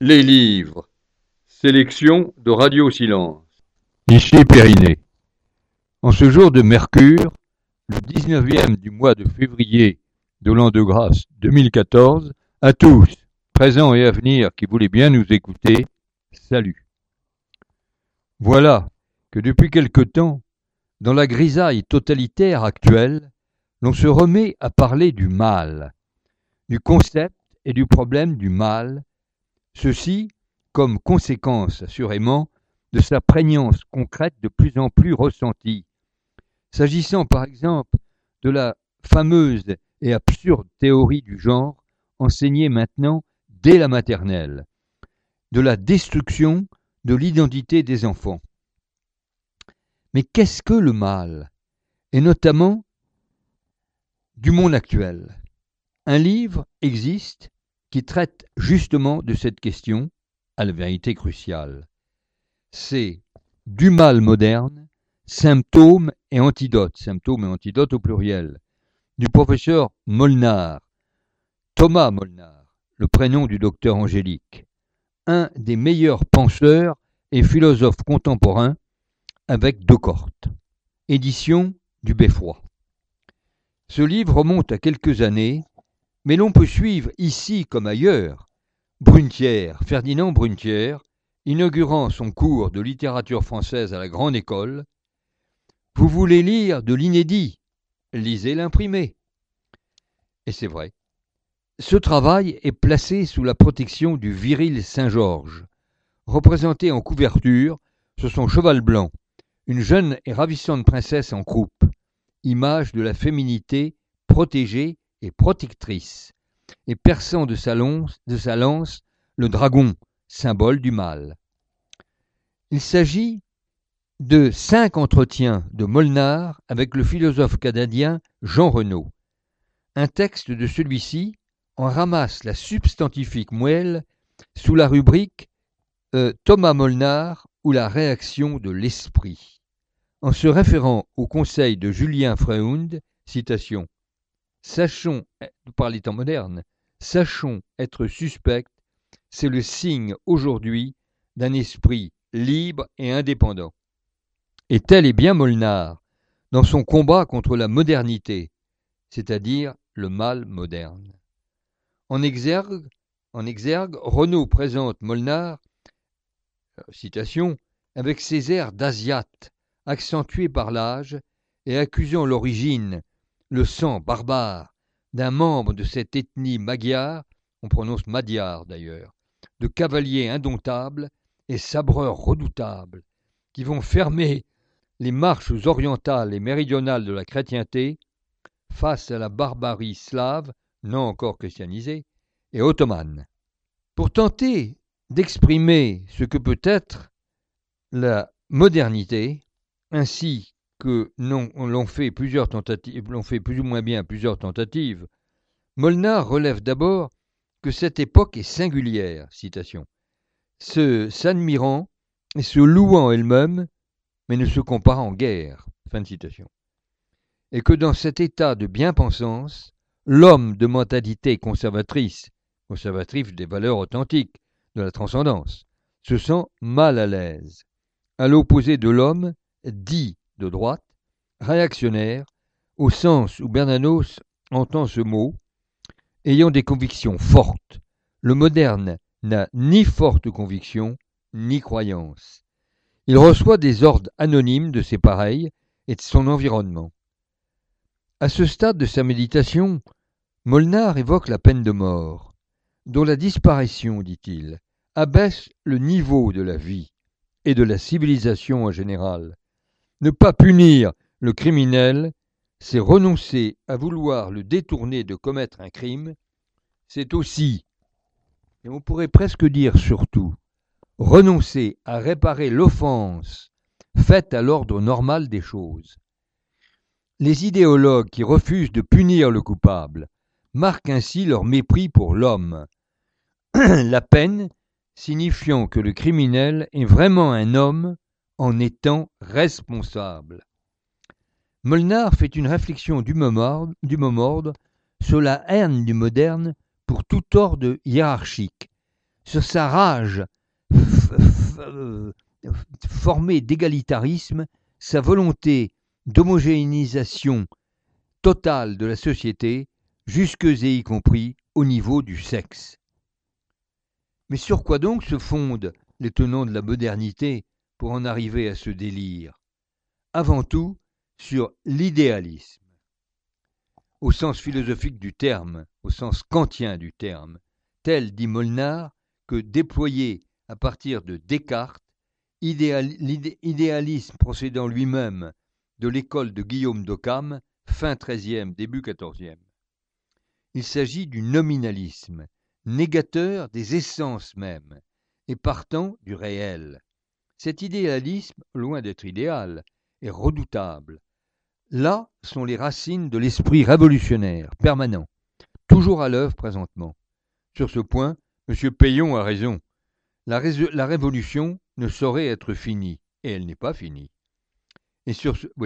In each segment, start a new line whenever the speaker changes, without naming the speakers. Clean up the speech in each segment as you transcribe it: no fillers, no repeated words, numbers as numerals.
Les livres. Sélection de Radio Silence.
Ici Périnet. En ce jour de Mercure, le 19e du mois de février de l'an de grâce 2014, à tous, présents et à venir, qui voulaient bien nous écouter, salut. Voilà que depuis quelque temps, dans la grisaille totalitaire actuelle, l'on se remet à parler du mal, du concept et du problème du mal, ceci comme conséquence, assurément, de sa prégnance concrète de plus en plus ressentie. S'agissant par exemple de la fameuse et absurde théorie du genre, enseignée maintenant dès la maternelle, de la destruction de l'identité des enfants. Mais qu'est-ce que le mal? Et notamment du monde actuel. Un livre existe qui traite justement de cette question, à la vérité cruciale. C'est Du mal moderne, symptômes et antidotes au pluriel, du professeur Molnar, Thomas Molnar, le prénom du docteur Angélique, un des meilleurs penseurs et philosophes contemporains avec Descortes. Édition du Beffroi. Ce livre remonte à quelques années, mais l'on peut suivre ici comme ailleurs Ferdinand Brunetière, inaugurant son cours de littérature française à la Grande École. Vous voulez lire de l'inédit, lisez l'imprimé. Et c'est vrai. Ce travail est placé sous la protection du viril Saint-Georges. Représenté en couverture sur son cheval blanc, une jeune et ravissante princesse en croupe, image de la féminité protégée et protectrice, et perçant de sa lance le dragon, symbole du mal. Il s'agit de 5 entretiens de Molnar avec le philosophe canadien Jean Renaud. Un texte de celui-ci en ramasse la substantifique moelle sous la rubrique Thomas Molnar ou la réaction de l'esprit. En se référant au conseil de Julien Freund, citation, sachons, nous parlons des temps modernes, sachons être suspects, c'est le signe aujourd'hui d'un esprit libre et indépendant. Et tel est bien Molnar dans son combat contre la modernité, c'est-à-dire le mal moderne. En exergue, Renaud présente Molnar, citation, avec ses airs d'asiate, accentués par l'âge et accusant l'origine, le sang barbare, d'un membre de cette ethnie magyare, on prononce Magyar d'ailleurs, de cavaliers indomptables et sabreurs redoutables, qui vont fermer les marches orientales et méridionales de la chrétienté face à la barbarie slave, non encore christianisée, et ottomane. Pour tenter d'exprimer ce que peut être la modernité, ainsi que l'ont fait plus ou moins bien plusieurs tentatives, Molnar relève d'abord que cette époque est singulière, citation, s'admirant et se louant elle-même, mais ne se comparant guère, fin de citation, et que dans cet état de bien-pensance, l'homme de mentalité conservatrice des valeurs authentiques, de la transcendance, se sent mal à l'aise, à l'opposé de l'homme dit de droite, réactionnaire, au sens où Bernanos entend ce mot, ayant des convictions fortes. Le moderne n'a ni forte conviction, ni croyance. Il reçoit des ordres anonymes de ses pareils et de son environnement. À ce stade de sa méditation, Molnar évoque la peine de mort, dont la disparition, dit-il, abaisse le niveau de la vie et de la civilisation en général. Ne pas punir le criminel, c'est renoncer à vouloir le détourner de commettre un crime, c'est aussi, et on pourrait presque dire surtout, renoncer à réparer l'offense faite à l'ordre normal des choses. Les idéologues qui refusent de punir le coupable marquent ainsi leur mépris pour l'homme, la peine signifiant que le criminel est vraiment un homme en étant responsable. Molnar fait une réflexion du même ordre sur la haine du moderne pour tout ordre hiérarchique, sur sa rage formée d'égalitarisme, sa volonté d'homogénéisation totale de la société, jusque et y compris au niveau du sexe. Mais sur quoi donc se fondent les tenants de la modernité pour en arriver à ce délire? Avant tout, sur l'idéalisme, au sens philosophique du terme, au sens kantien du terme, tel, dit Molnar, que déployé à partir de Descartes, l'idéalisme procédant lui-même de l'école de Guillaume d'Occam, fin XIIIe, début XIVe. Il s'agit du nominalisme, négateur des essences mêmes, et partant du réel. Cet idéalisme, loin d'être idéal, est redoutable. Là sont les racines de l'esprit révolutionnaire, permanent, toujours à l'œuvre présentement. Sur ce point, M. Payon a raison. La révolution ne saurait être finie, et elle n'est pas finie. Et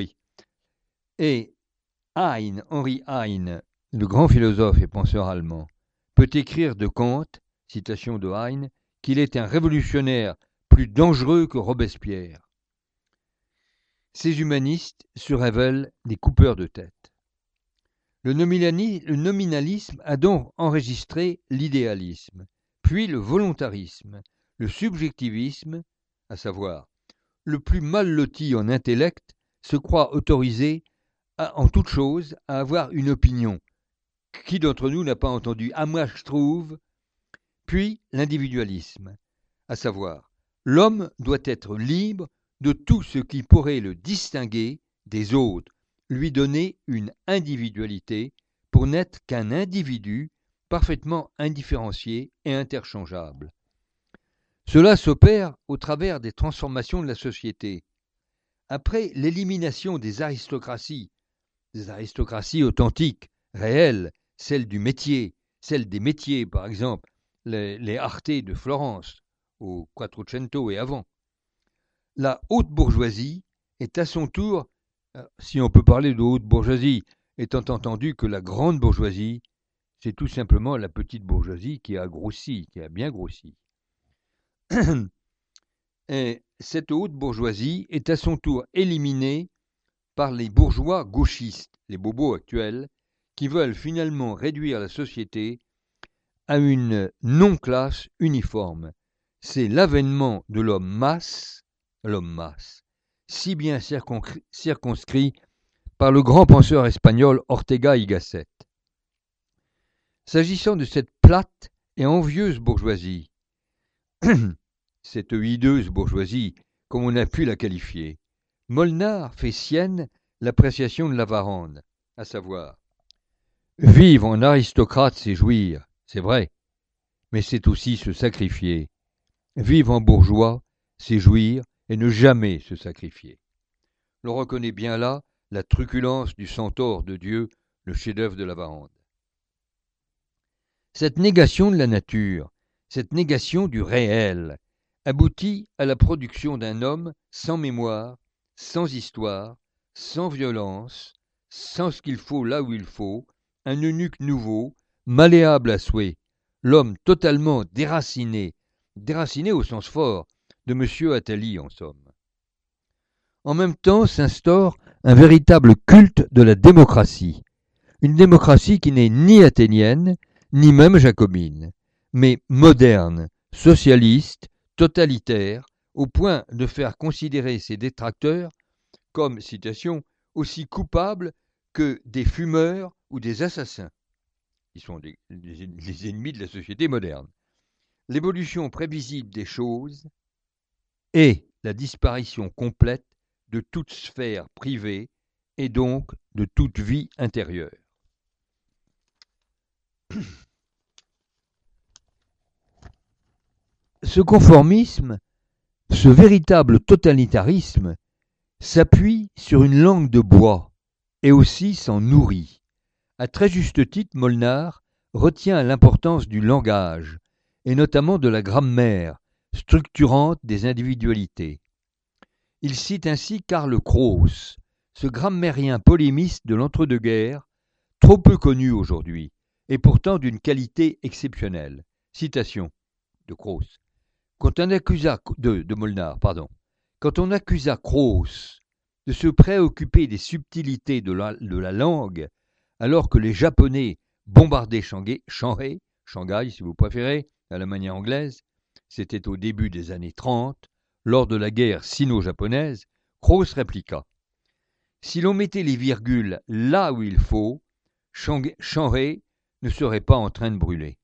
Henri Heine, le grand philosophe et penseur allemand, peut écrire de Kant, citation de Heine, qu'il est un révolutionnaire plus dangereux que Robespierre. Ces humanistes se révèlent des coupeurs de tête. Le nominalisme a donc enregistré l'idéalisme, puis le volontarisme, le subjectivisme, à savoir, le plus mal loti en intellect se croit autorisé en toute chose à avoir une opinion. Qui d'entre nous n'a pas entendu « Ah, moi je trouve », puis l'individualisme, à savoir, l'homme doit être libre de tout ce qui pourrait le distinguer des autres, lui donner une individualité pour n'être qu'un individu parfaitement indifférencié et interchangeable. Cela s'opère au travers des transformations de la société. Après l'élimination des aristocraties authentiques, réelles, celles du métier, celles des métiers, par exemple, les artés de Florence, au Quattrocento et avant, la haute bourgeoisie est à son tour, si on peut parler de haute bourgeoisie, étant entendu que la grande bourgeoisie, c'est tout simplement la petite bourgeoisie qui a grossi, qui a bien grossi. Et cette haute bourgeoisie est à son tour éliminée par les bourgeois gauchistes, les bobos actuels, qui veulent finalement réduire la société à une non-classe uniforme. C'est l'avènement de l'homme masse, si bien circonscrit par le grand penseur espagnol Ortega y Gasset. S'agissant de cette plate et envieuse bourgeoisie, cette hideuse bourgeoisie, comme on a pu la qualifier, Molnar fait sienne l'appréciation de Lavarande, à savoir « Vivre en aristocrate, c'est jouir, c'est vrai, mais c'est aussi se sacrifier. Vivre en bourgeois, c'est jouir et ne jamais se sacrifier. » L'on reconnaît bien là la truculence du centaure de Dieu, le chef-d'œuvre de Lavarande. Cette négation de la nature, cette négation du réel, aboutit à la production d'un homme sans mémoire, sans histoire, sans violence, sans ce qu'il faut là où il faut, un eunuque nouveau, malléable à souhait, l'homme totalement déraciné au sens fort, de M. Attali en somme. En même temps s'instaure un véritable culte de la démocratie, une démocratie qui n'est ni athénienne, ni même jacobine, mais moderne, socialiste, totalitaire, au point de faire considérer ses détracteurs comme, citation, aussi coupables que des fumeurs ou des assassins, qui sont les ennemis de la société moderne. L'évolution prévisible des choses est la disparition complète de toute sphère privée et donc de toute vie intérieure. Ce conformisme, ce véritable totalitarisme, s'appuie sur une langue de bois et aussi s'en nourrit. À très juste titre, Molnar retient l'importance du langage, et notamment de la grammaire, structurante des individualités. Il cite ainsi Karl Kraus, ce grammairien polémiste de l'entre-deux-guerres, trop peu connu aujourd'hui, et pourtant d'une qualité exceptionnelle. Citation. de Croce. Quand on accusa de Molnar, pardon. Quand on accusa Croce de se préoccuper des subtilités de la langue, alors que les Japonais bombardaient Shanghai si vous préférez, à la manière anglaise, c'était au début des années 30, lors de la guerre sino-japonaise, Croce répliqua: si l'on mettait les virgules là où il faut, Shanghai ne serait pas en train de brûler.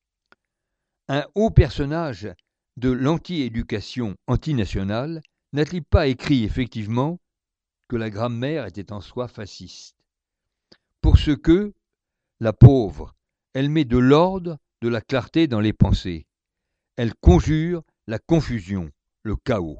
Un haut personnage de l'anti-éducation antinationale n'a-t-il pas écrit effectivement que la grammaire était en soi fasciste? Pour ce que, la pauvre, elle met de l'ordre, de la clarté dans les pensées. Elle conjure la confusion, le chaos.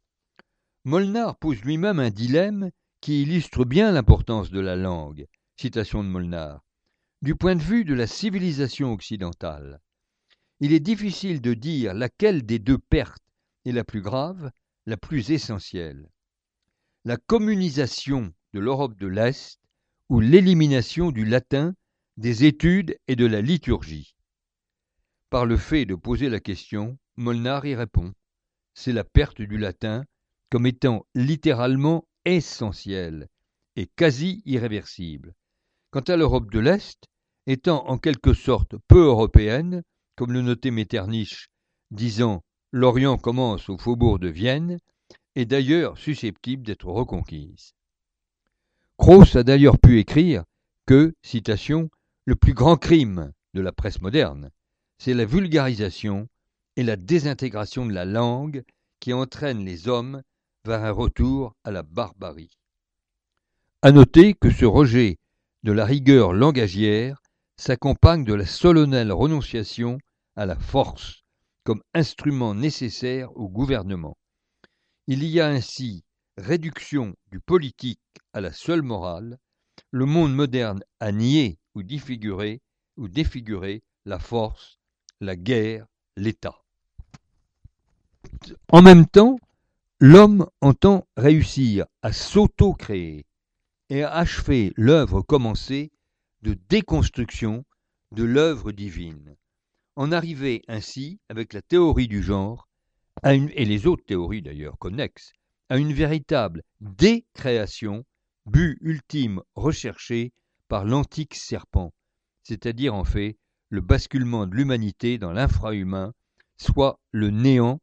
Molnar pose lui-même un dilemme qui illustre bien l'importance de la langue. Citation de Molnar. Du point de vue de la civilisation occidentale, il est difficile de dire laquelle des deux pertes est la plus grave, la plus essentielle. La communisation de l'Europe de l'Est ou l'élimination du latin des études et de la liturgie. Par le fait de poser la question, Molnar y répond. C'est la perte du latin comme étant littéralement essentielle et quasi irréversible. Quant à l'Europe de l'Est, étant en quelque sorte peu européenne, comme le notait Metternich, disant « l'Orient commence au faubourg de Vienne », est d'ailleurs susceptible d'être reconquise. Croce a d'ailleurs pu écrire que, citation, « le plus grand crime de la presse moderne, c'est la vulgarisation et la désintégration de la langue qui entraînent les hommes vers un retour à la barbarie. » À noter que ce rejet de la rigueur langagière s'accompagne de la solennelle renonciation à la force comme instrument nécessaire au gouvernement. Il y a ainsi réduction du politique à la seule morale. Le monde moderne a nié ou défiguré la force, la guerre, l'État. En même temps, l'homme entend réussir à s'auto-créer et à achever l'œuvre commencée de déconstruction de l'œuvre divine. En arriver ainsi, avec la théorie du genre, et les autres théories d'ailleurs connexes, à une véritable décréation, but ultime recherché par l'antique serpent, c'est-à-dire en fait le basculement de l'humanité dans l'infrahumain, soit le néant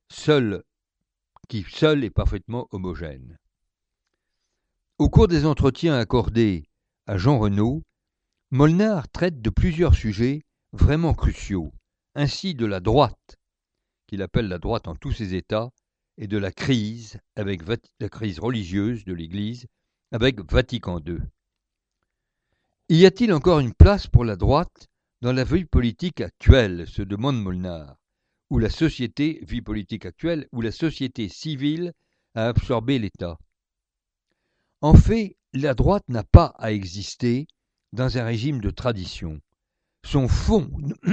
qui seul est parfaitement homogène. Au cours des entretiens accordés à Jean Renaud, Molnar traite de plusieurs sujets vraiment cruciaux, ainsi de la droite, qu'il appelle la droite en tous ses états, et de la crise religieuse de l'Église avec Vatican II. Y a-t-il encore une place pour la droite dans la vie politique actuelle, se demande Molnar, où la société civile a absorbé l'État? En fait, la droite n'a pas à exister dans un régime de tradition. Son fond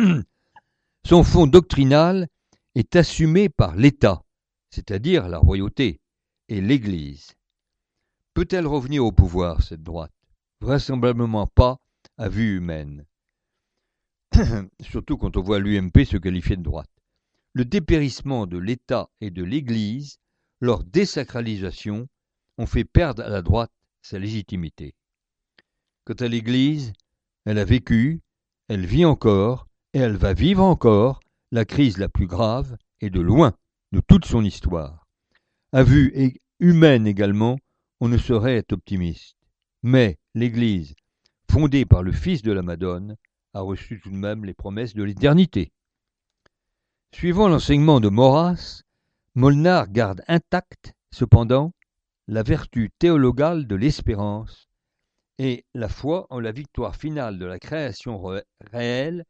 doctrinal est assumé par l'État, c'est-à-dire la royauté, et l'Église. Peut-elle revenir au pouvoir, cette droite? Vraisemblablement pas à vue humaine. Surtout quand on voit l'UMP se qualifier de droite. Le dépérissement de l'État et de l'Église, leur désacralisation, ont fait perdre à la droite sa légitimité. Quant à l'Église, elle a vécu, elle vit encore, et elle va vivre encore la crise la plus grave, et de loin, de toute son histoire. À vue humaine également, on ne saurait être optimiste. Mais l'Église, fondée par le Fils de la Madone, a reçu tout de même les promesses de l'éternité. Suivant l'enseignement de Maurras, Molnar garde intacte, cependant, la vertu théologale de l'espérance et la foi en la victoire finale de la création réelle,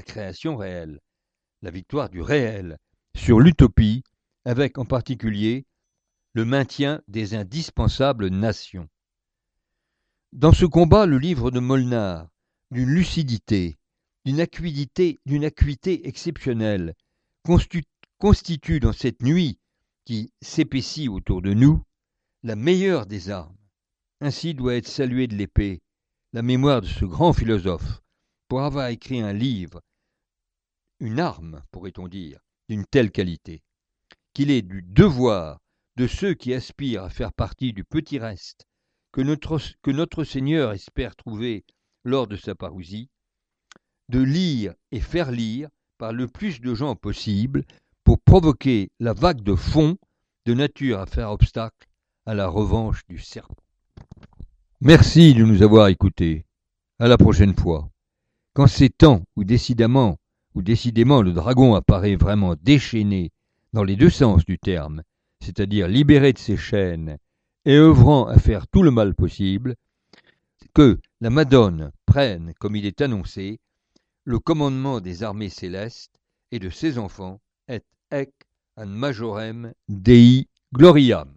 la victoire du réel sur l'utopie, avec en particulier le maintien des indispensables nations. Dans ce combat, le livre de Molnar, d'une lucidité, d'une acuité exceptionnelle, constitue dans cette nuit qui s'épaissit autour de nous la meilleure des armes. Ainsi doit être saluée de l'épée la mémoire de ce grand philosophe, pour avoir écrit un livre, une arme, pourrait-on dire, d'une telle qualité, qu'il est du devoir de ceux qui aspirent à faire partie du petit reste que notre Seigneur espère trouver lors de sa parousie, de lire et faire lire par le plus de gens possible pour provoquer la vague de fond de nature à faire obstacle à la revanche du serpent. Merci de nous avoir écoutés. À la prochaine fois. Quand ces temps où décidément le dragon apparaît vraiment déchaîné dans les deux sens du terme, c'est-à-dire libéré de ses chaînes et œuvrant à faire tout le mal possible, que la Madone prenne, comme il est annoncé, le commandement des armées célestes et de ses enfants et ec ad majorem Dei gloriam.